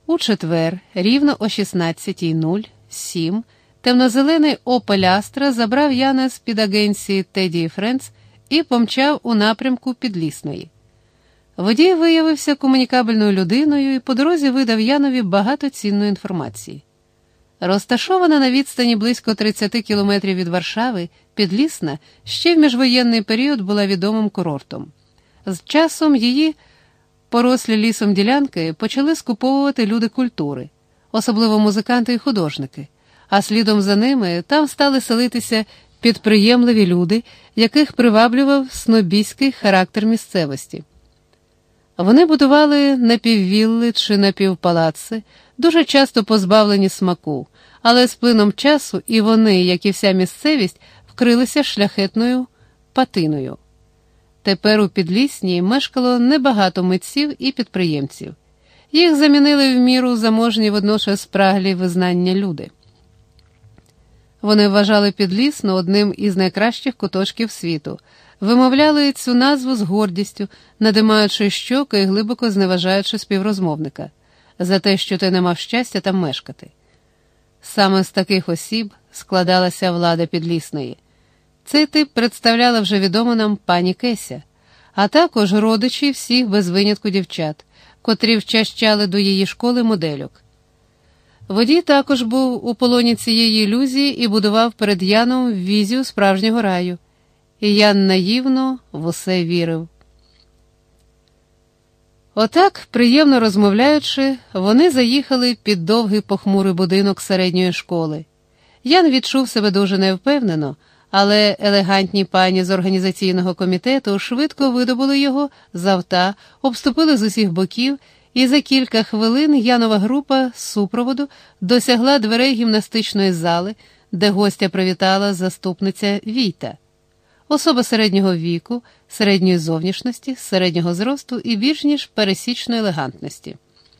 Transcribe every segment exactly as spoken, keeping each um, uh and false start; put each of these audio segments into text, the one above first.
У четвер, рівно о шістнадцята нуль сім, темнозелений Opel Astra забрав Яна з-під агенції Теді і Френдс і помчав у напрямку Підлісної. Водій виявився комунікабельною людиною і по дорозі видав Янові багато цінної інформації. Розташована на відстані близько тридцяти кілометрів від Варшави, Підлісна ще в міжвоєнний період була відомим курортом. З часом її порослі лісом ділянки почали скуповувати люди культури, особливо музиканти і художники, а слідом за ними там стали селитися підприємливі люди, яких приваблював снобійський характер місцевості. Вони будували напіввілли чи напівпалаци, дуже часто позбавлені смаку, але з плином часу і вони, як і вся місцевість, вкрилися шляхетною патиною. Тепер у Підлісній мешкало небагато митців і підприємців. Їх замінили в міру заможні водночас спраглі визнання люди. Вони вважали Підлісну одним із найкращих куточків світу, вимовляли цю назву з гордістю, надимаючи щоки і глибоко зневажаючи співрозмовника за те, що ти не мав щастя там мешкати. Саме з таких осіб складалася влада Підлісної. Цей тип представляла вже відома нам пані Кеся, а також родичі всіх без винятку дівчат, котрі вчащали до її школи модельок. Водій також був у полоні цієї ілюзії і будував перед Яном візію справжнього раю. І Ян наївно в усе вірив. Отак, приємно розмовляючи, вони заїхали під довгий похмурий будинок середньої школи. Ян відчув себе дуже невпевнено, але елегантні пані з організаційного комітету швидко видобули його з авта, обступили з усіх боків, і за кілька хвилин Янова група з супроводу досягла дверей гімнастичної зали, де гостя привітала заступниця Війта. Особа середнього віку, середньої зовнішності, середнього зросту і більш ніж пересічної елегантності.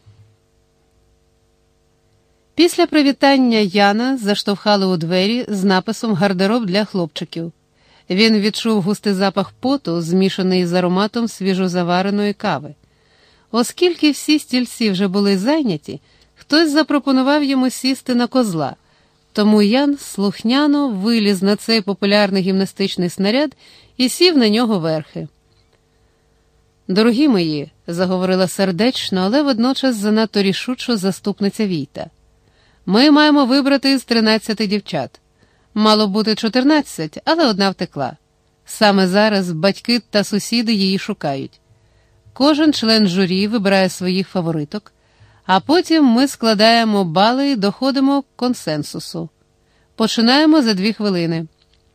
Після привітання Яна заштовхали у двері з написом «Гардероб для хлопчиків». Він відчув густий запах поту, змішаний з ароматом свіжозавареної кави. Оскільки всі стільці вже були зайняті, хтось запропонував йому сісти на козла, тому Ян слухняно виліз на цей популярний гімнастичний снаряд і сів на нього верхи. «Дорогі мої», – заговорила сердечно, але водночас занадто рішучо заступниця Війта, – «ми маємо вибрати з тринадцяти дівчат. Мало бути чотирнадцять, але одна втекла. Саме зараз батьки та сусіди її шукають. Кожен член журі вибирає своїх фавориток, а потім ми складаємо бали і доходимо к консенсусу. Починаємо за дві хвилини».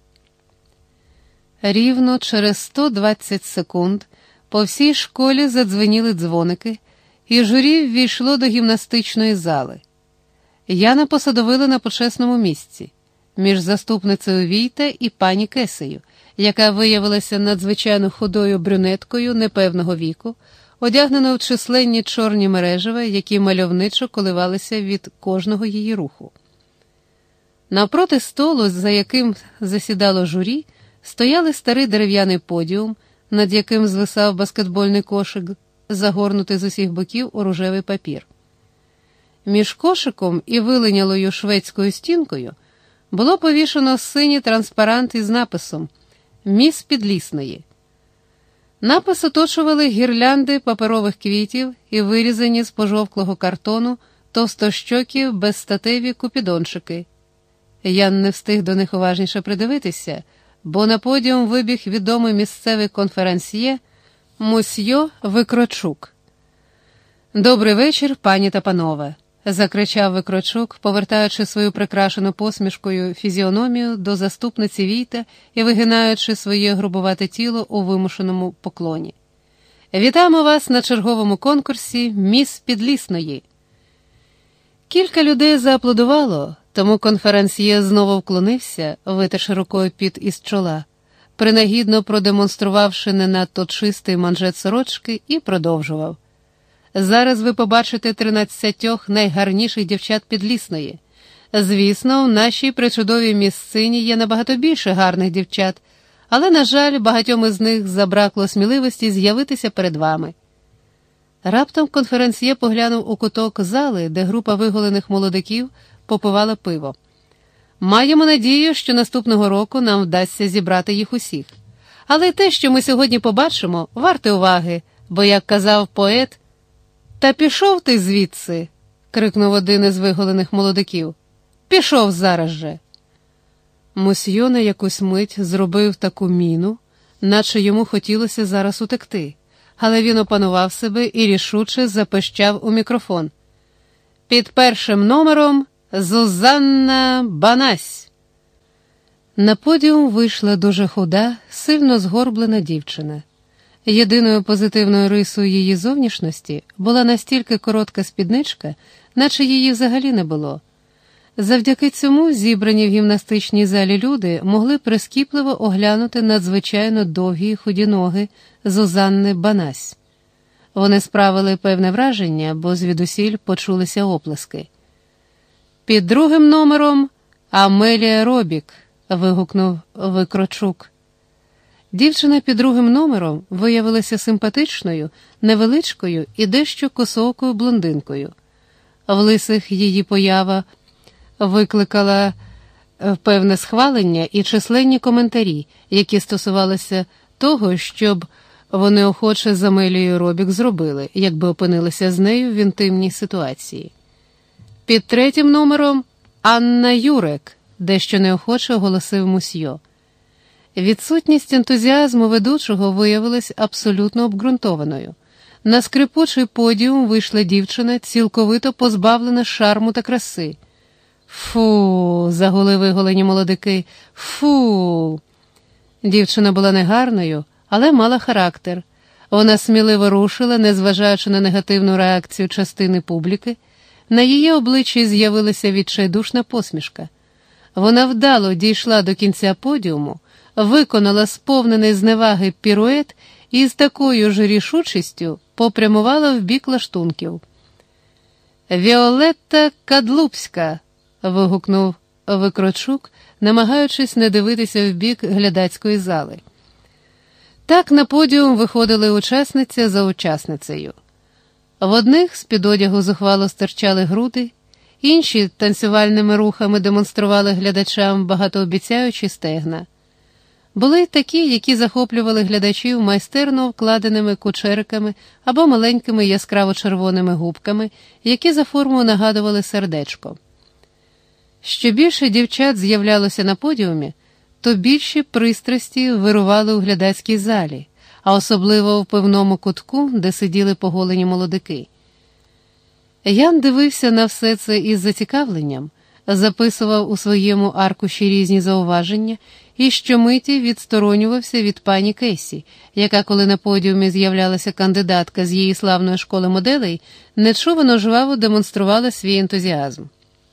Рівно через сто двадцять секунд по всій школі задзвеніли дзвоники, і журі ввійшло до гімнастичної зали. Яна посадовили на почесному місці, між заступницею Війта і пані Кесею, яка виявилася надзвичайно худою брюнеткою непевного віку, одягненою в численні чорні мережева, які мальовничо коливалися від кожного її руху. Навпроти столу, за яким засідало журі, стояли старий дерев'яний подіум, над яким звисав баскетбольний кошик, загорнутий з усіх боків у рожевий папір. Між кошиком і вилинялою шведською стінкою було повішено синій транспарант із написом «Міс Підлісної». Напис оточували гірлянди паперових квітів і вирізані з пожовклого картону товстощокі безстатеві купідончики. Ян не встиг до них уважніше придивитися, бо на подіум вибіг відомий місцевий конферансьє Мосьйо Викрочук. «Добрий вечір, пані та панове», – закричав Викрочук, повертаючи свою прикрашену посмішкою фізіономію до заступниці Війта і вигинаючи своє грубувате тіло у вимушеному поклоні. «Вітаємо вас на черговому конкурсі «Міс Підлісної». Кілька людей зааплодувало, тому конферансьє знову вклонився, витерши рукою піт із чола, принагідно продемонструвавши не надто чистий манжет сорочки, і продовжував. «Зараз ви побачите тринадцятьох найгарніших дівчат Підлісної. Звісно, в нашій причудовій місцині є набагато більше гарних дівчат, але, на жаль, багатьом із них забракло сміливості з'явитися перед вами. Раптом конферансьє поглянув у куток зали, де група виголених молодиків попивала пиво. «Маємо надію, що наступного року нам вдасться зібрати їх усіх. Але те, що ми сьогодні побачимо, варте уваги, бо, як казав поет, «Та пішов ти звідси!» – крикнув один із виголених молодиків. «Пішов зараз же!» Мусьйо на якусь мить зробив таку міну, наче йому хотілося зараз утекти, але він опанував себе і рішуче запищав у мікрофон. «Під першим номером Зузанна Банась!» На подіум вийшла дуже худа, сильно згорблена дівчина. Єдиною позитивною рисою її зовнішності була настільки коротка спідничка, наче її взагалі не було. Завдяки цьому зібрані в гімнастичній залі люди могли прискіпливо оглянути надзвичайно довгі й худі ноги Зузанни Банась. Вони справили певне враження, бо звідусіль почулися оплески. «Під другим номером Амелія Робік!» – вигукнув Викрочук. Дівчина під другим номером виявилася симпатичною, невеличкою і дещо косоокою блондинкою. В лисих її поява викликала певне схвалення і численні коментарі, які стосувалися того, щоб вони охоче з Амелією Робік зробили, якби опинилися з нею в інтимній ситуації. «Під третім номером Анна Юрек», – дещо неохоче оголосив Мусьйо. Відсутність ентузіазму ведучого виявилась абсолютно обґрунтованою. На скрипучий подіум вийшла дівчина, цілковито позбавлена шарму та краси. «Фу!» – загули виголені молодики. «Фу!» Дівчина була негарною, але мала характер. Вона сміливо рушила, незважаючи на негативну реакцію частини публіки. На її обличчі з'явилася відчайдушна посмішка. Вона вдало дійшла до кінця подіуму, виконала сповнений зневаги пірует і з такою ж рішучістю попрямувала в бік лаштунків. «Віолетта Кадлубська!» – вигукнув Викрочук, намагаючись не дивитися в бік глядацької зали. Так на подіум виходили учасниця за учасницею. В одних з-під одягу зухвало стирчали груди, інші танцювальними рухами демонстрували глядачам багатообіцяючі стегна. Були й такі, які захоплювали глядачів майстерно вкладеними кучериками або маленькими яскраво-червоними губками, які за формою нагадували сердечко. Що більше дівчат з'являлося на подіумі, то більші пристрасті вирували у глядацькій залі, а особливо в пивному кутку, де сиділи поголені молодики. Ян дивився на все це із зацікавленням, записував у своєму аркуші різні зауваження і щомиті відсторонювався від пані Кесі, яка, коли на подіумі з'являлася кандидатка з її славної школи моделей, нечувано жваво демонструвала свій ентузіазм.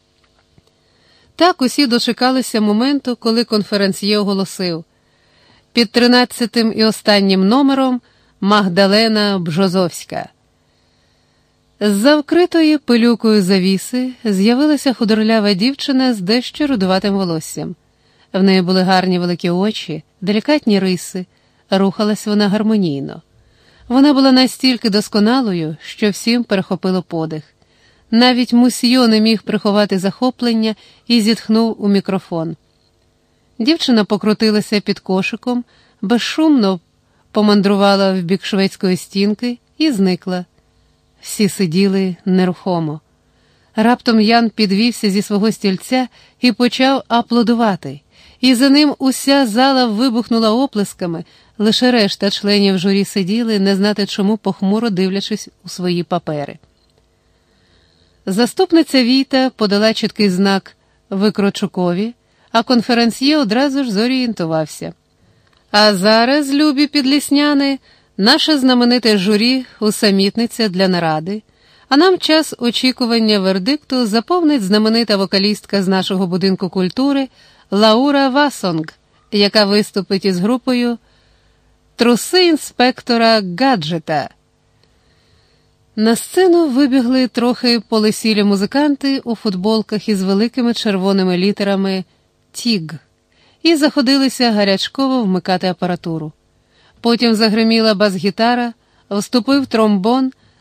Так усі дочекалися моменту, коли конферансьє оголосив: «Під тринадцятим і останнім номером Магдалена Бжозовська». З-за вкритої пилюкою завіси з'явилася худорлява дівчина з дещо рудуватим волоссям. В неї були гарні великі очі, делікатні риси, рухалась вона гармонійно. Вона була настільки досконалою, що всім перехопило подих. Навіть Мусьйо не міг приховати захоплення і зітхнув у мікрофон. Дівчина покрутилася під кошиком, безшумно помандрувала в бік шведської стінки і зникла. Всі сиділи нерухомо. Раптом Ян підвівся зі свого стільця і почав аплодувати. І за ним уся зала вибухнула оплесками, лише решта членів журі сиділи, не знати чому, похмуро дивлячись у свої папери. Заступниця Війта подала чіткий знак Викрочукові, а конферансьє одразу ж зорієнтувався. А зараз, любі підлісняни, наше знамените журі усамітниться для наради, а нам час очікування вердикту заповнить знаменита вокалістка з нашого будинку культури Лаура Васонг, яка виступить із групою «Труси інспектора Гаджета». На сцену вибігли трохи полисілі музиканти у футболках із великими червоними літерами «Тіг» і заходилися гарячково вмикати апаратуру. Потім загриміла бас-гітара, вступив тромбон,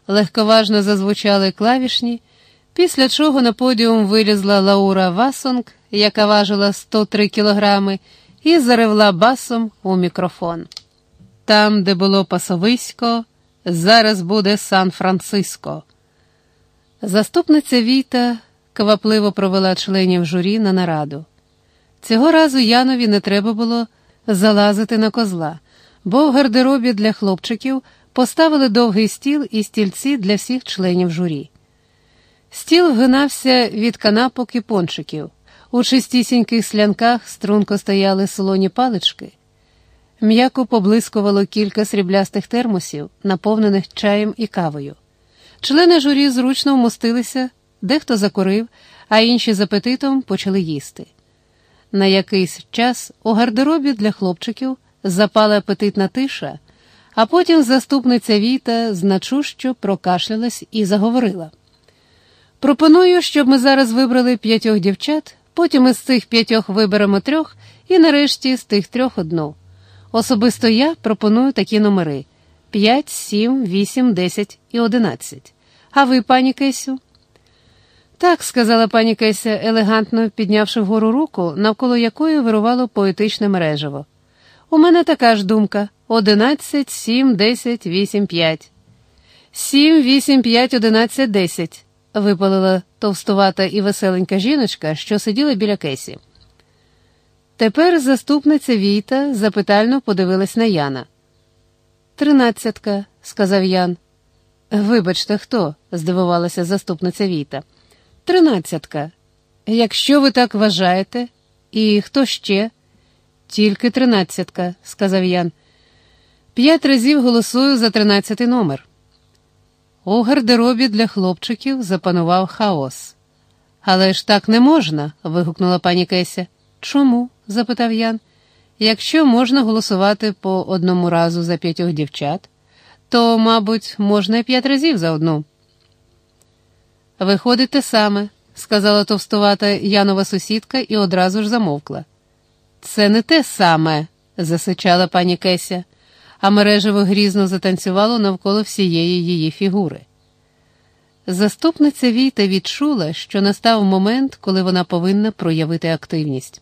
легковажно зазвучали клавішні, після чого на подіум вилізла Лаура Васонг, яка важила сто три кілограми, і заревла басом у мікрофон. Там, де було пасовисько, зараз буде Сан-Франциско. Заступниця Віта квапливо провела членів журі на нараду. Цього разу Янові не треба було залазити на козла, бо в гардеробі для хлопчиків поставили довгий стіл і стільці для всіх членів журі. Стіл вгинався від канапок і пончиків. У чистісіньких склянках струнко стояли солоні палички. М'яко поблискувало кілька сріблястих термосів, наповнених чаєм і кавою. Члени журі зручно вмостилися, дехто закурив, а інші з апетитом почали їсти. На якийсь час у гардеробі для хлопчиків запала апетитна тиша, а потім заступниця Віта значущо прокашлялась і заговорила. «Пропоную, щоб ми зараз вибрали п'ятьох дівчат, потім із цих п'ятьох виберемо трьох і нарешті з тих трьох одну. Особисто я пропоную такі номери – п'ять, сім, вісім, десять і одинадцять. А ви, пані Кесю?» «Так», – сказала пані Кеся, елегантно піднявши вгору руку, навколо якої вирувало поетичне мережево. «У мене така ж думка – одинадцять, сім, десять, вісім, п'ять». «Сім, вісім, п'ять, одинадцять, десять», – випалила товстувата і веселенька жіночка, що сиділа біля Кесі. Тепер заступниця Віта запитально подивилась на Яна. «Тринадцятка», – сказав Ян. «Вибачте, хто?» – здивувалася заступниця Віта. «Тринадцятка. Якщо ви так вважаєте. І хто ще?» «Тільки тринадцятка», – сказав Ян. «П'ять разів голосую за тринадцятий номер». У гардеробі для хлопчиків запанував хаос. «Але ж так не можна», – вигукнула пані Кеся. «Чому?» – запитав Ян. «Якщо можна голосувати по одному разу за п'ятьох дівчат, то, мабуть, можна і п'ять разів за одну». «Виходить те саме», – сказала товстувата Янова сусідка і одразу ж замовкла. «Це не те саме», – засичала пані Кеся, а мережево грізно затанцювало навколо всієї її фігури. Заступниця Віта відчула, що настав момент, коли вона повинна проявити активність.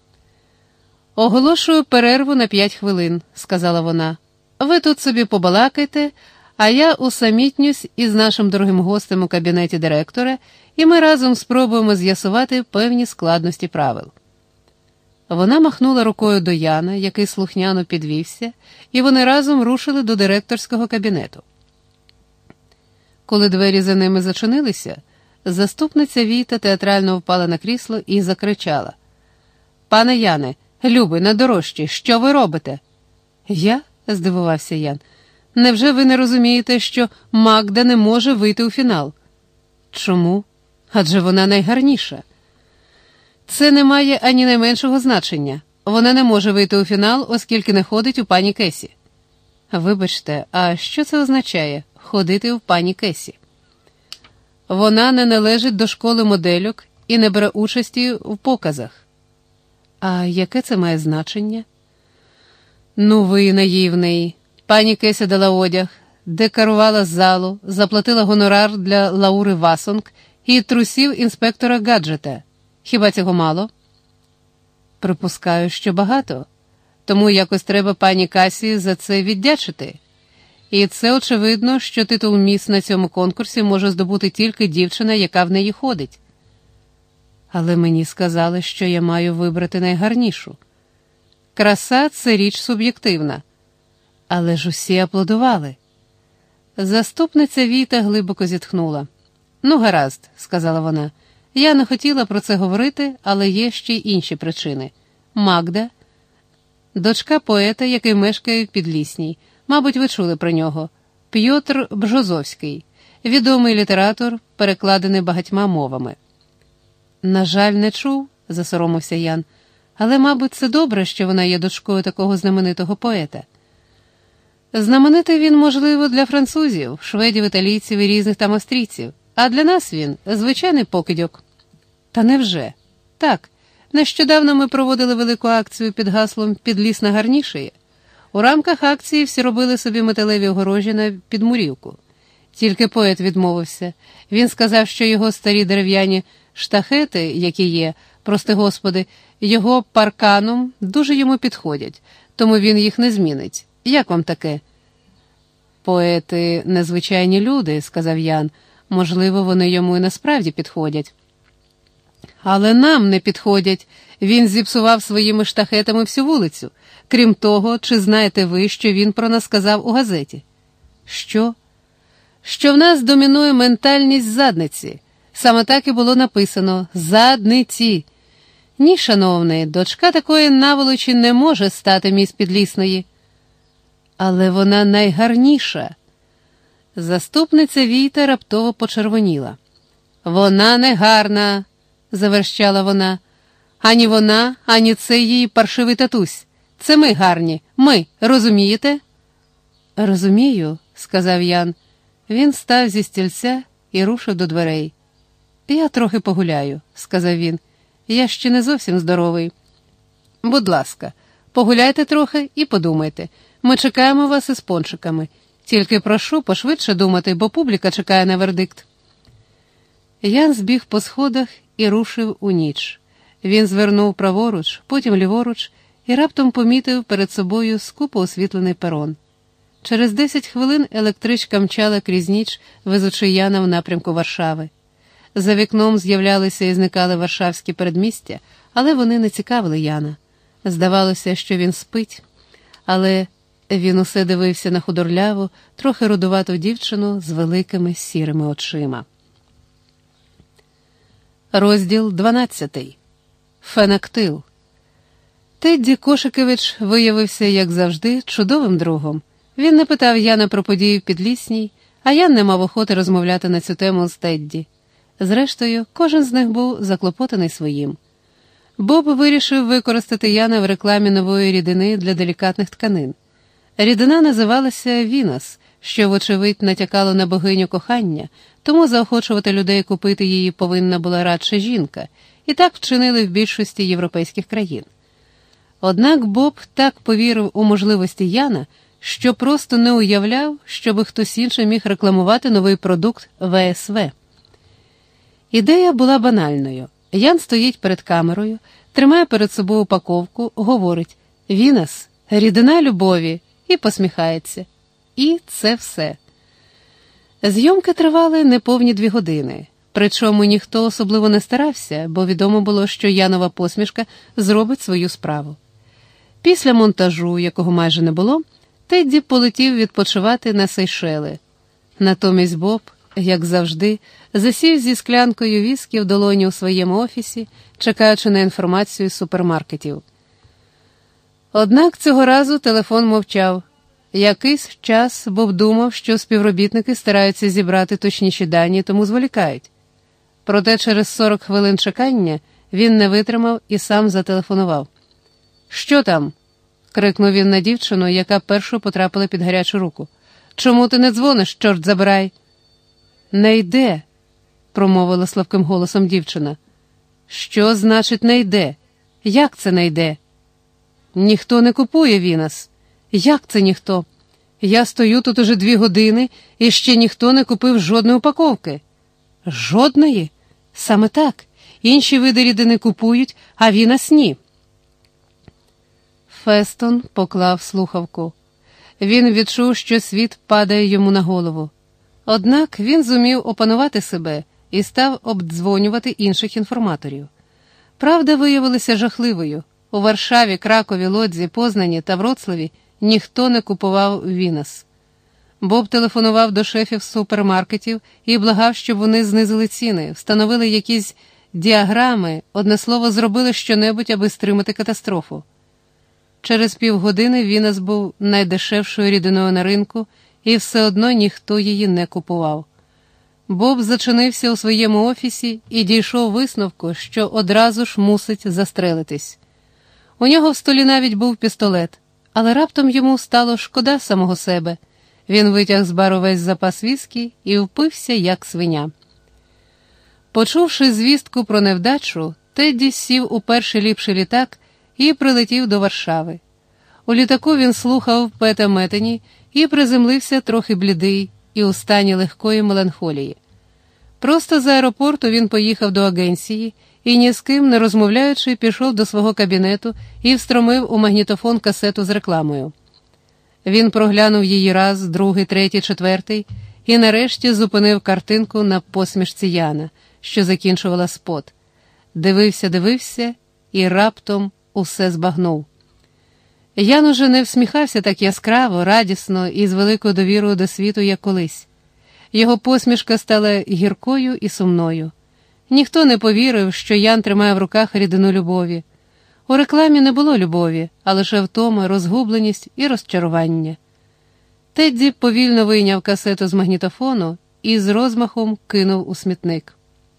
«Оголошую перерву на п'ять хвилин», – сказала вона. «Ви тут собі побалакайте, а я усамітнюсь із нашим дорогим гостем у кабінеті директора, і ми разом спробуємо з'ясувати певні складності правил». Вона махнула рукою до Яна, який слухняно підвівся, і вони разом рушили до директорського кабінету. Коли двері за ними зачинилися, заступниця Віта театрально впала на крісло і закричала. «Пане Яне, любий, найдорожчий, що ви робите?» «Я?» – здивувався Ян. «Невже ви не розумієте, що Магда не може вийти у фінал?» «Чому? Адже вона найгарніша». «Це не має ані найменшого значення. Вона не може вийти у фінал, оскільки не ходить у пані Кесі». «Вибачте, а що це означає – ходити у пані Кесі?» «Вона не належить до школи модельок і не бере участі в показах». «А яке це має значення?» «Ну ви наївний. Пані Кеся дала одяг, декорувала залу, заплатила гонорар для Лаури Васонг і трусів інспектора Гаджета. Хіба цього мало?» «Припускаю, що багато. Тому якось треба пані Касі за це віддячити. І це очевидно, що титул міс на цьому конкурсі може здобути тільки дівчина, яка в неї ходить». «Але мені сказали, що я маю вибрати найгарнішу». «Краса – це річ суб'єктивна». «Але ж усі аплодували». Заступниця Віта глибоко зітхнула. «Ну, гаразд», – сказала вона. «Я не хотіла про це говорити, але є ще й інші причини. Магда, дочка поета, який мешкає в Підлісній. Мабуть, ви чули про нього. П'єтр Бжозовський, відомий літератор, перекладений багатьма мовами». «На жаль, не чув», – засоромився Ян. «Але, мабуть, це добре, що вона є дочкою такого знаменитого поета». «Знаменитий він, можливо, для французів, шведів, італійців і різних там австрійців, а для нас він – звичайний покидьок». «Та невже?» «Так, нещодавно ми проводили велику акцію під гаслом «Підлісна гарнішає». У рамках акції всі робили собі металеві огорожі на підмурівку. Тільки поет відмовився. Він сказав, що його старі дерев'яні штахети, які є, прости господи, його парканом дуже йому підходять, тому він їх не змінить. Як вам таке? Поети – незвичайні люди, сказав Ян. Можливо, вони йому і насправді підходять. Але нам не підходять. Він зіпсував своїми штахетами всю вулицю. Крім того, чи знаєте ви, що він про нас сказав у газеті? Що? Що в нас домінує ментальність задниці. Саме так і було написано «задниці». Ні, шановний, дочка такої наволочі не може стати міс Підлісної. Але вона найгарніша. Заступниця Війта раптово почервоніла. Вона не гарна, заверщала вона. Ані вона, ані цей її паршивий татусь. Це ми гарні, ми, розумієте? Розумію, сказав Ян. Він став зі стільця і рушив до дверей. Я трохи погуляю, сказав він. Я ще не зовсім здоровий. Будь ласка, погуляйте трохи і подумайте. Ми чекаємо вас із пончиками. Тільки прошу пошвидше думати, бо публіка чекає на вердикт. Ян збіг по сходах і рушив у ніч. Він звернув праворуч, потім ліворуч і раптом помітив перед собою скупо освітлений перон. Через десять хвилин електричка мчала крізь ніч, везучи Яна в напрямку Варшави. За вікном з'являлися і зникали варшавські передмістя, але вони не цікавили Яна. Здавалося, що він спить, але він усе дивився на худорляву, трохи рудувату дівчину з великими сірими очима. Розділ дванадцятий. Фенактил. Тедді Кошикевич виявився, як завжди, чудовим другом. Він не питав Яна про події в Підлісній, а Ян не мав охоти розмовляти на цю тему з Тедді. Зрештою, кожен з них був заклопотаний своїм. Боб вирішив використати Яна в рекламі нової рідини для делікатних тканин. Рідина називалася «Вінос», що, вочевидь, натякало на богиню кохання, тому заохочувати людей купити її повинна була радше жінка, і так вчинили в більшості європейських країн. Однак Боб так повірив у можливості Яна, що просто не уявляв, щоби хтось інший міг рекламувати новий продукт ве ес ве. Ідея була банальною. Ян стоїть перед камерою, тримає перед собою упаковку, говорить «Вінос, рідина любові» і посміхається. І це все. Зйомки тривали неповні дві години. Причому ніхто особливо не старався, бо відомо було, що Янова посмішка зробить свою справу. Після монтажу, якого майже не було, Тедді полетів відпочивати на Сейшели. Натомість Боб, як завжди, засів зі склянкою віскі в долоні у своєму офісі, чекаючи на інформацію з супермаркетів. Однак цього разу телефон мовчав. Якийсь час Боб думав, що співробітники стараються зібрати точніші дані, тому зволікають. Проте через сорок хвилин чекання він не витримав і сам зателефонував. «Що там?» – крикнув він на дівчину, яка першою потрапила під гарячу руку. «Чому ти не дзвониш, чорт забирай?» «Не йде», – промовила слабким голосом дівчина. «Що значить не йде? Як це не йде?» «Ніхто не купує Вінос». «Як це ніхто? Я стою тут уже дві години, і ще ніхто не купив жодної упаковки». «Жодної? Саме так. Інші види рідини купують, а Вінос ні». Фестон поклав слухавку. Він відчув, що світ падає йому на голову. Однак він зумів опанувати себе і став обдзвонювати інших інформаторів. Правда виявилася жахливою. У Варшаві, Кракові, Лодзі, Познані та Вроцлаві ніхто не купував Вінос. Боб телефонував до шефів супермаркетів і благав, щоб вони знизили ціни, встановили якісь діаграми, одне слово, зробили щонебудь, аби стримати катастрофу. Через півгодини Вінос був найдешевшою рідиною на ринку, і все одно ніхто її не купував. Боб зачинився у своєму офісі і дійшов висновку, що одразу ж мусить застрелитись. У нього в столі навіть був пістолет, але раптом йому стало шкода самого себе. Він витяг з бару весь запас віскі і впився, як свиня. Почувши звістку про невдачу, Тедді сів у перший ліпший літак і прилетів до Варшави. У літаку він слухав Пета Метені і приземлився трохи блідий, і у стані легкої меланхолії. Просто з аеропорту він поїхав до агенції і, ні з ким не розмовляючи, пішов до свого кабінету і встромив у магнітофон касету з рекламою. Він проглянув її раз, другий, третій, четвертий і нарешті зупинив картинку на посмішці Яна, що закінчувала спот. Дивився, дивився і раптом усе збагнув. Ян уже не всміхався так яскраво, радісно і з великою довірою до світу, як колись. Його посмішка стала гіркою і сумною. Ніхто не повірив, що Ян тримає в руках рідину любові. У рекламі не було любові, а лише втома, розгубленість і розчарування. Тедді повільно вийняв касету з магнітофону і з розмахом кинув у смітник.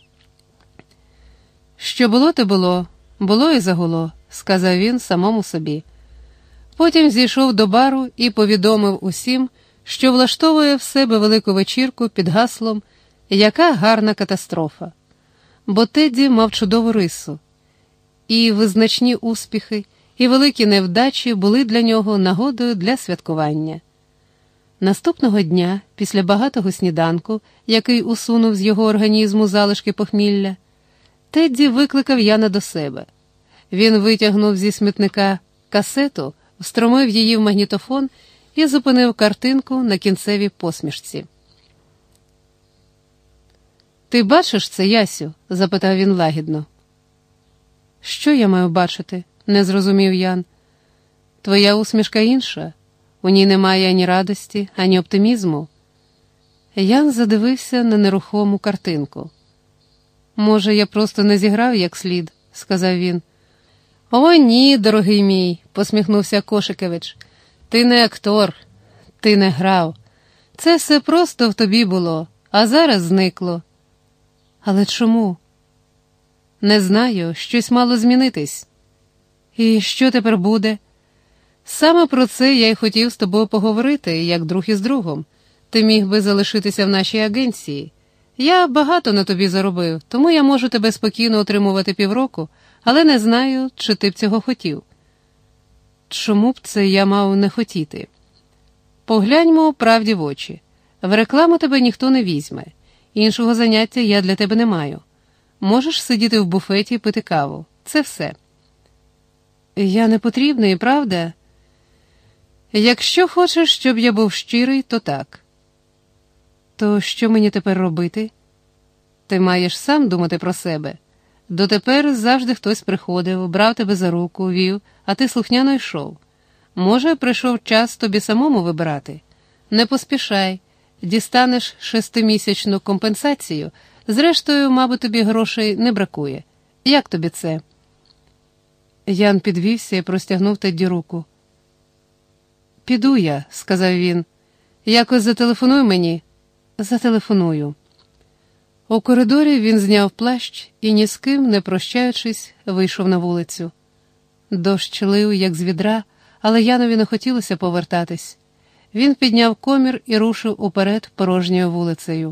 «Що було, те було, було і загуло», – сказав він самому собі. Потім зійшов до бару і повідомив усім, що влаштовує в себе велику вечірку під гаслом «Яка гарна катастрофа». Бо Тедді мав чудову рису. І визначні успіхи, і великі невдачі були для нього нагодою для святкування. Наступного дня, після багатого сніданку, який усунув з його організму залишки похмілля, Тедді викликав Яна до себе. Він витягнув зі смітника касету, встромив її в магнітофон і зупинив картинку на кінцевій посмішці. «Ти бачиш це, Ясю?» – запитав він лагідно. «Що я маю бачити?» – не зрозумів Ян. «Твоя усмішка інша. У ній немає ані радості, ані оптимізму». Ян задивився на нерухому картинку. «Може, я просто не зіграв як слід?» – сказав він. «О, ні, дорогий мій», – посміхнувся Кошикевич. «Ти не актор, ти не грав. Це все просто в тобі було, а зараз зникло». «Але чому?» «Не знаю, щось мало змінитись». «І що тепер буде?» «Саме про це я й хотів з тобою поговорити, як друг із другом. Ти міг би залишитися в нашій агенції. Я багато на тобі заробив, тому я можу тебе спокійно отримувати півроку, але не знаю, чи ти б цього хотів». «Чому б це я мав не хотіти?» «Погляньмо правді в очі. В рекламу тебе ніхто не візьме. Іншого заняття я для тебе не маю. Можеш сидіти в буфеті і пити каву. Це все». «Я не потрібний, правда?» «Якщо хочеш, щоб я був щирий, то так». «То що мені тепер робити?» «Ти маєш сам думати про себе. Дотепер завжди хтось приходив, брав тебе за руку, вів, а ти слухняно йшов. Може, прийшов час тобі самому вибирати? Не поспішай, дістанеш шестимісячну компенсацію, зрештою, мабуть, тобі грошей не бракує. Як тобі це?» Ян підвівся і простягнув Тедді руку. «Піду я», – сказав він. «Якось зателефонуй мені». «Зателефоную». У коридорі він зняв плащ і, ні з ким, не прощаючись, вийшов на вулицю. Дощ лив, як з відра, але Янові не хотілося повертатись. Він підняв комір і рушив уперед порожньою вулицею.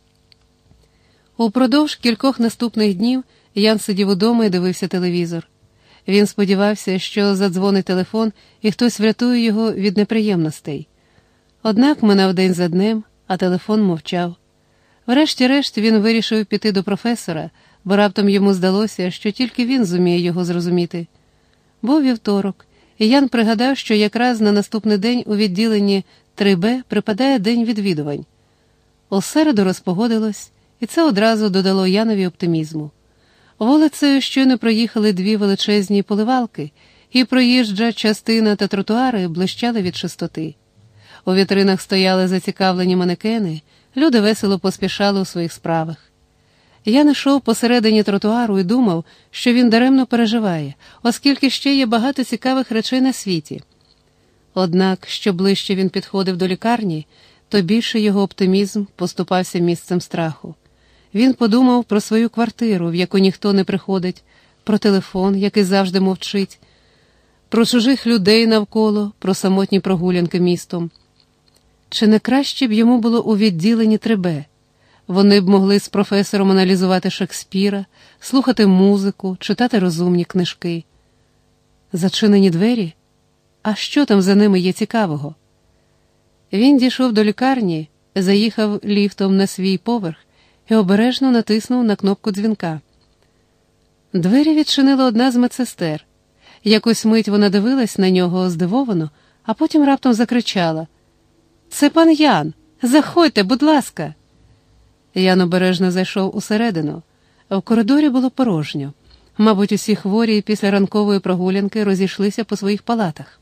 Упродовж кількох наступних днів Ян сидів удома і дивився телевізор. Він сподівався, що задзвонить телефон і хтось врятує його від неприємностей. Однак минав день за днем, а телефон мовчав. Врешті-решт він вирішив піти до професора, бо раптом йому здалося, що тільки він зуміє його зрозуміти. Був вівторок, і Ян пригадав, що якраз на наступний день у відділенні три Б припадає день відвідувань. У середу розпогодилось, і це одразу додало Янові оптимізму. Вулицею щойно проїхали дві величезні поливалки, і проїжджа частина та тротуари блищали від чистоти. У вітринах стояли зацікавлені манекени, люди весело поспішали у своїх справах. Ян йшов посередині тротуару і думав, що він даремно переживає, оскільки ще є багато цікавих речей на світі. Однак, що ближче він підходив до лікарні, то більше його оптимізм поступався місцем страху. Він подумав про свою квартиру, в яку ніхто не приходить, про телефон, який завжди мовчить, про чужих людей навколо, про самотні прогулянки містом. Чи не краще б йому було у відділенні три Б? Вони б могли з професором аналізувати Шекспіра, слухати музику, читати розумні книжки. Зачинені двері? А що там за ними є цікавого? Він дійшов до лікарні, заїхав ліфтом на свій поверх і обережно натиснув на кнопку дзвінка. Двері відчинила одна з медсестер. Якусь мить вона дивилась на нього здивовано, а потім раптом закричала: «Це пан Ян! Заходьте, будь ласка!» Ян обережно зайшов усередину. В коридорі було порожньо. Мабуть, усі хворі після ранкової прогулянки розійшлися по своїх палатах.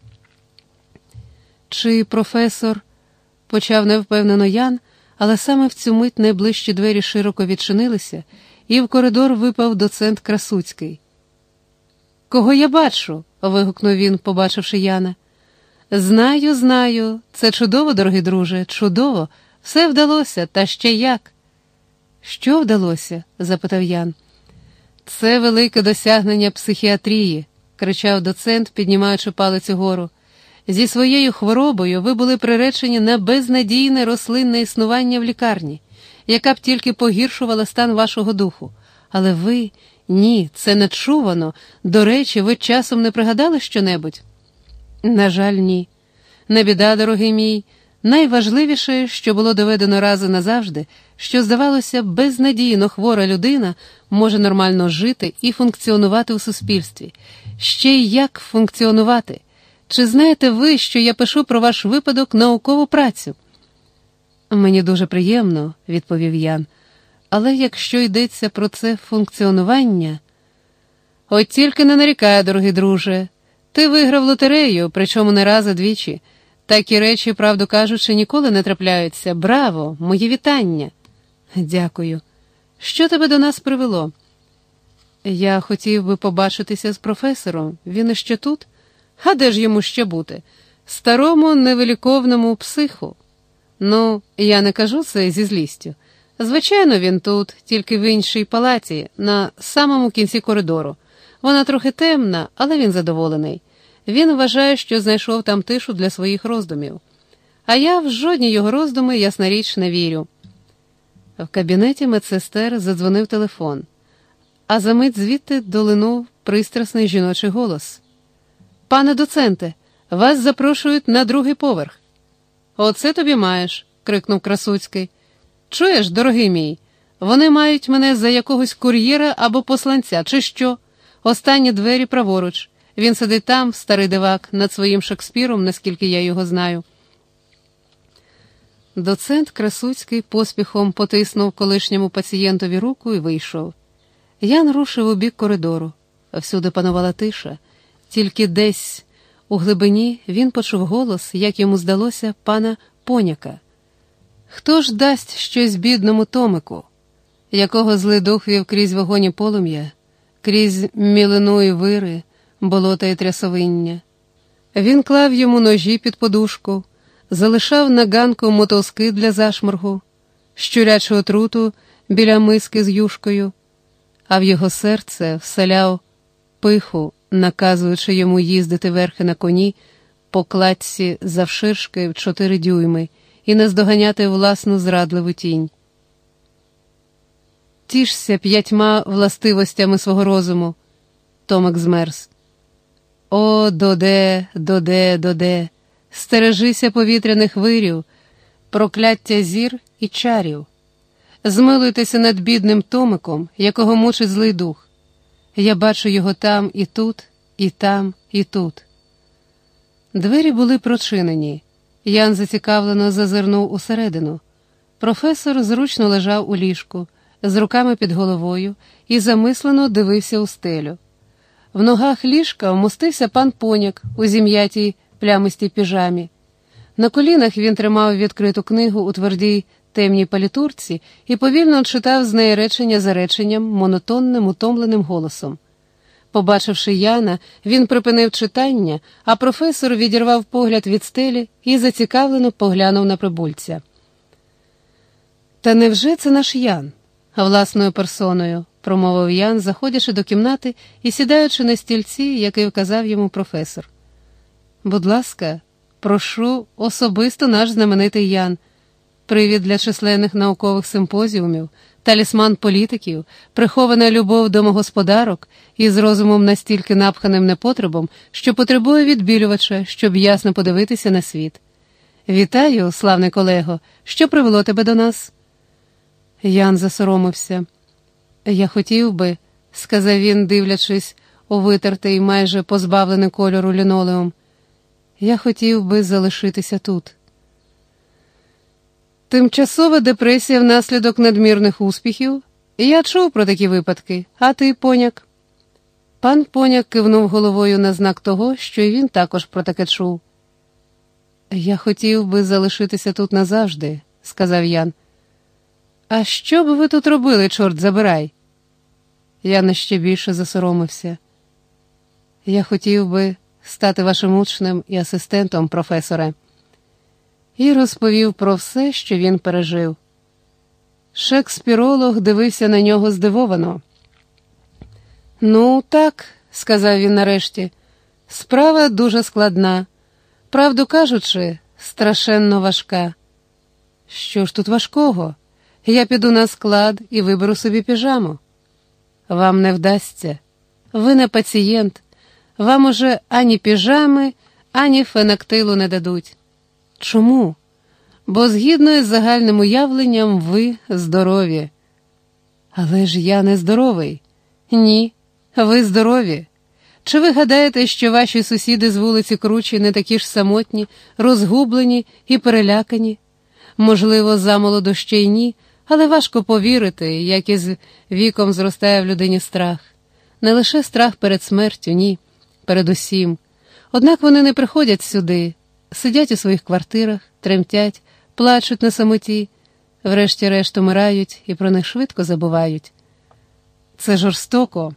«Чи професор?» – почав невпевнено Ян, але саме в цю мить найближчі двері широко відчинилися, і в коридор випав доцент Красуцький. «Кого я бачу?» – вигукнув він, побачивши Яна. «Знаю, знаю. Це чудово, дорогий друже, чудово. Все вдалося, та ще як». «Що вдалося?» – запитав Ян. «Це велике досягнення психіатрії», – кричав доцент, піднімаючи палець угору. «Зі своєю хворобою ви були приречені на безнадійне рослинне існування в лікарні, яка б тільки погіршувала стан вашого духу. Але ви... Ні, це нечувано. До речі, ви часом не пригадали щонебудь?» «На жаль, ні. Не біда, дорогий мій. Найважливіше, що було доведено раз і назавжди, що, здавалося, безнадійно хвора людина може нормально жити і функціонувати у суспільстві. Ще й як функціонувати? Чи знаєте ви, що я пишу про ваш випадок наукову працю?» «Мені дуже приємно», – відповів Ян. «Але якщо йдеться про це функціонування...» «От тільки не нарікай, дорогий друже. Ти виграв лотерею, причому не раз, а двічі. Такі речі, правду кажучи, ніколи не трапляються. Браво! Мої вітання!» «Дякую. Що тебе до нас привело?» «Я хотів би побачитися з професором. Він іще тут?» «А де ж йому ще бути? Старому невиліковному психу?» «Ну, я не кажу це зі злістю. Звичайно, він тут, тільки в іншій палаті, на самому кінці коридору. Вона трохи темна, але він задоволений. Він вважає, що знайшов там тишу для своїх роздумів. А я в жодні його роздуми, ясна річ, не вірю». В кабінеті медсестер задзвонив телефон, а за мить звідти долинув пристрасний жіночий голос. «Пане доценте, вас запрошують на другий поверх». «Оце тобі маєш», – крикнув Красуцький. «Чуєш, дорогий мій, вони мають мене за якогось кур'єра або посланця, чи що? Останні двері праворуч. Він сидить там, старий дивак, над своїм Шекспіром, наскільки я його знаю». Доцент Красуцький поспіхом потиснув колишньому пацієнтові руку і вийшов. Ян рушив у бік коридору. Всюди панувала тиша. Тільки десь у глибині він почув голос, як йому здалося, пана Поняка. «Хто ж дасть щось бідному Томику, якого злий дух вів крізь вогонь і полум'я, крізь мілину і вири, болота і трясовиння?» Він клав йому ножі під подушку, залишав на ганку мотузки для зашморгу, щурячу отруту біля миски з юшкою, а в його серце вселяв пиху, наказуючи йому їздити верхи на коні по кладці завширшки в чотири дюйми і наздоганяти власну зрадливу тінь. «Тішся п'ятьма властивостями свого розуму», – Томик змерз. «О, доде, доде, доде, стережися повітряних вирів, прокляття зір і чарів. Змилуйтеся над бідним Томиком, якого мучить злий дух. Я бачу його там і тут, і там, і тут». Двері були прочинені. Ян зацікавлено зазирнув усередину. Професор зручно лежав у ліжку, з руками під головою, і замислено дивився у стелю. В ногах ліжка вмостився пан Поняк у зім'ятій плямистій піжамі. На колінах він тримав відкриту книгу у твердій темній палітурці і повільно читав з неї речення за реченням монотонним, утомленим голосом. Побачивши Яна, він припинив читання, а професор відірвав погляд від стелі і зацікавлено поглянув на прибульця. «Та невже це наш Ян?» «Власною персоною», – промовив Ян, заходячи до кімнати і сідаючи на стільці, який вказав йому професор. «Будь ласка, прошу, особисто наш знаменитий Ян. Привід для численних наукових симпозіумів, талісман політиків, прихована любов домогосподарок із розумом настільки напханим непотребом, що потребує відбілювача, щоб ясно подивитися на світ. Вітаю, славний колего, що привело тебе до нас? Ян засоромився. Я хотів би, сказав він, дивлячись у витертий, майже позбавлений кольору лінолеум, я хотів би залишитися тут. Тимчасова депресія внаслідок надмірних успіхів? Я чув про такі випадки, а ти, поняк? Пан Поняк кивнув головою на знак того, що і він також про таке чув. Я хотів би залишитися тут назавжди, сказав Ян. А що б ви тут робили, чорт забирай? Ян ще більше засоромився. Я хотів би стати вашим учнем і асистентом, професоре. І розповів про все, що він пережив. Шекспіролог дивився на нього здивовано. «Ну, так», – сказав він нарешті, – «справа дуже складна. Правду кажучи, страшенно важка». «Що ж тут важкого? Я піду на склад і виберу собі піжаму». «Вам не вдасться. Ви не пацієнт. Вам уже ані піжами, ані фенактилу не дадуть». «Чому?» «Бо згідно із загальним уявленням ви здорові». «Але ж я не здоровий». «Ні, ви здорові. Чи ви гадаєте, що ваші сусіди з вулиці Кручі не такі ж самотні, розгублені і перелякані? Можливо, замолоду ще й ні, але важко повірити, як із віком зростає в людині страх. Не лише страх перед смертю, ні, перед усім. Однак вони не приходять сюди, сидять у своїх квартирах, тремтять, плачуть на самоті, врешті-решт умирають і про них швидко забувають. Це жорстоко.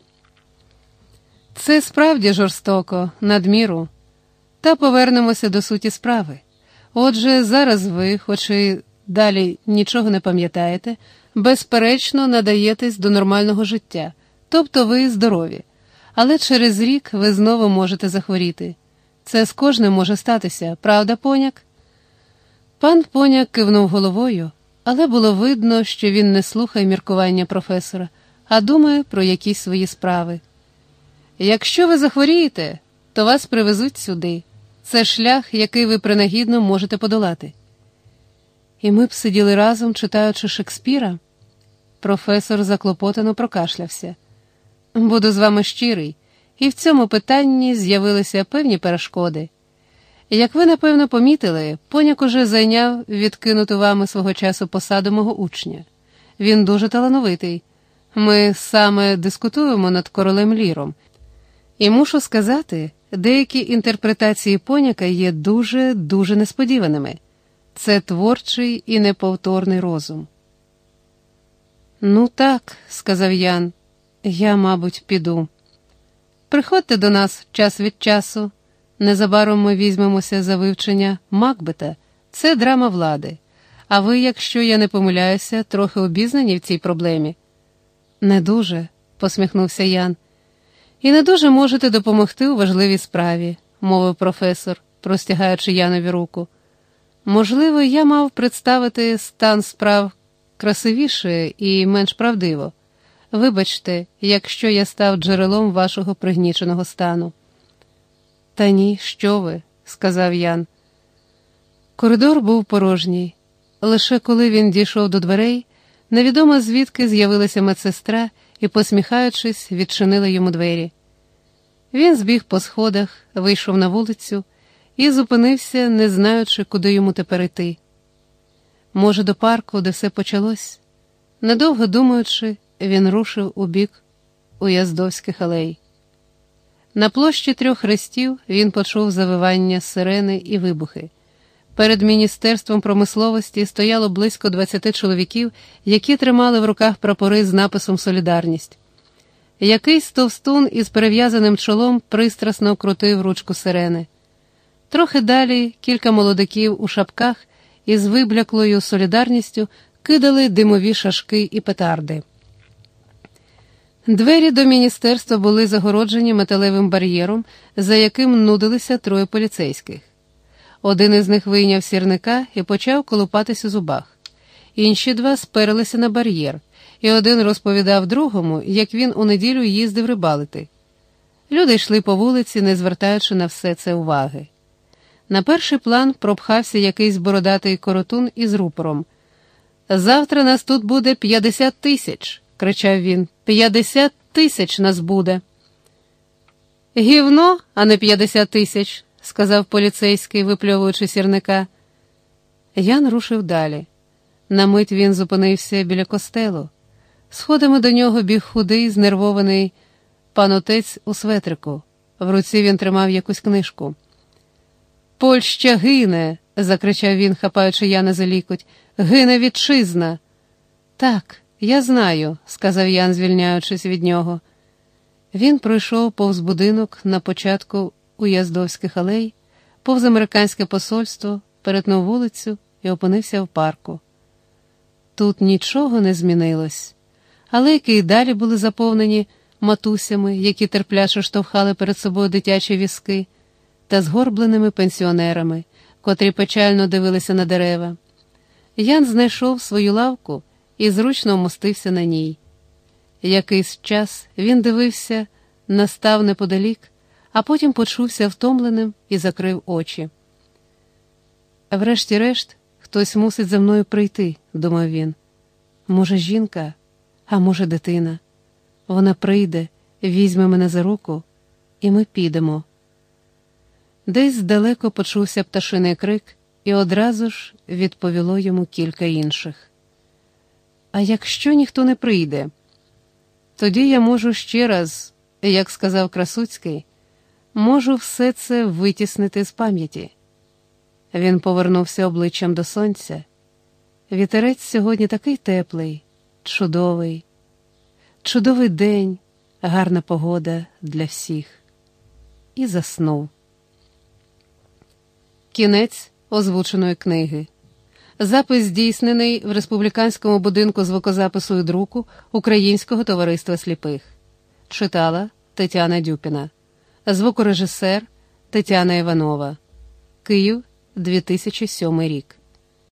Це справді жорстоко, надміру. Та повернемося до суті справи. Отже, зараз ви, хоч і далі нічого не пам'ятаєте, безперечно надаєтесь до нормального життя, тобто ви здорові. Але через рік ви знову можете захворіти. Це з кожним може статися, правда, Поняк? Пан Поняк кивнув головою, але було видно, що він не слухає міркування професора, а думає про якісь свої справи. Якщо ви захворієте, то вас привезуть сюди. Це шлях, який ви принагідно можете подолати. І ми б сиділи разом, читаючи Шекспіра? Професор заклопотано прокашлявся. Буду з вами щирий, і в цьому питанні з'явилися певні перешкоди. Як ви, напевно, помітили, Поняк уже зайняв відкинуту вами свого часу посаду мого учня. Він дуже талановитий. Ми саме дискутуємо над королем Ліром. І мушу сказати, деякі інтерпретації Поняка є дуже-дуже несподіваними. Це творчий і неповторний розум. «Ну так», – сказав Ян, – «я, мабуть, піду. Приходьте до нас час від часу. Незабаром ми візьмемося за вивчення Макбета. Це драма влади. А ви, якщо я не помиляюся, трохи обізнані в цій проблемі». «Не дуже», – посміхнувся Ян. «І не дуже можете допомогти у важливій справі», – мовив професор, простягаючи Янові руку. «Можливо, я мав представити стан справ красивіше і менш правдиво. Вибачте, якщо я став джерелом вашого пригніченого стану». «Та ні, що ви», – сказав Ян. Коридор був порожній. Лише коли він дійшов до дверей, невідомо звідки з'явилася медсестра і, посміхаючись, відчинила йому двері. Він збіг по сходах, вийшов на вулицю і зупинився, не знаючи, куди йому тепер іти. Може, до парку, де все почалось? Недовго думаючи, він рушив у бік Уяздовських алей. На площі Трьох Хрестів він почув завивання сирени і вибухи. Перед Міністерством промисловості стояло близько двадцяти чоловіків, які тримали в руках прапори з написом «Солідарність». Якийсь товстун із перев'язаним чолом пристрасно крутив ручку сирени. Трохи далі кілька молодиків у шапках із вибляклою солідарністю кидали димові шашки і петарди. Двері до міністерства були загороджені металевим бар'єром, за яким нудилися троє поліцейських. Один із них вийняв сірника і почав колупатись у зубах. Інші два сперлися на бар'єр, і один розповідав другому, як він у неділю їздив рибалити. Люди йшли по вулиці, не звертаючи на все це уваги. На перший план пропхався якийсь бородатий коротун із рупором. «Завтра нас тут буде п'ятдесят тисяч!» – кричав він. «П'ятдесят тисяч нас буде!» «Гівно, а не п'ятдесят тисяч!» – сказав поліцейський, випльовуючи сірника. Ян рушив далі. На мить він зупинився біля костелу. Сходами до нього біг худий, знервований пан-отець у светрику. В руці він тримав якусь книжку. «Польща гине!» – закричав він, хапаючи Яна за лікоть. «Гине вітчизна!» «Так, я знаю», – сказав Ян, звільняючись від нього. Він пройшов повз будинок на початку Уяздовських алей, повз американське посольство, перетнув вулицю і опинився в парку. Тут нічого не змінилось. Алейки й далі були заповнені матусями, які терпляче штовхали перед собою дитячі візки, та згорбленими пенсіонерами, котрі печально дивилися на дерева. Ян знайшов свою лавку і зручно вмостився на ній. Якийсь час він дивився, настав неподалік, а потім почувся втомленим і закрив очі. «Врешті-решт, хтось мусить за мною прийти», – думав він. «Може, жінка, а може, дитина. Вона прийде, візьме мене за руку, і ми підемо». Десь здалеко почувся пташиний крик, і одразу ж відповіло йому кілька інших. «А якщо ніхто не прийде? Тоді я можу ще раз, як сказав Красуцький, можу все це витіснити з пам'яті». Він повернувся обличчям до сонця. Вітерець сьогодні такий теплий, чудовий. Чудовий день, гарна погода для всіх. І заснув. Кінець озвученої книги. Запис здійснений в Республіканському будинку звукозапису і друку Українського товариства сліпих. Читала Тетяна Дюпіна. Звукорежисер Тетяна Іванова. Київ, дві тисячі сьомий рік.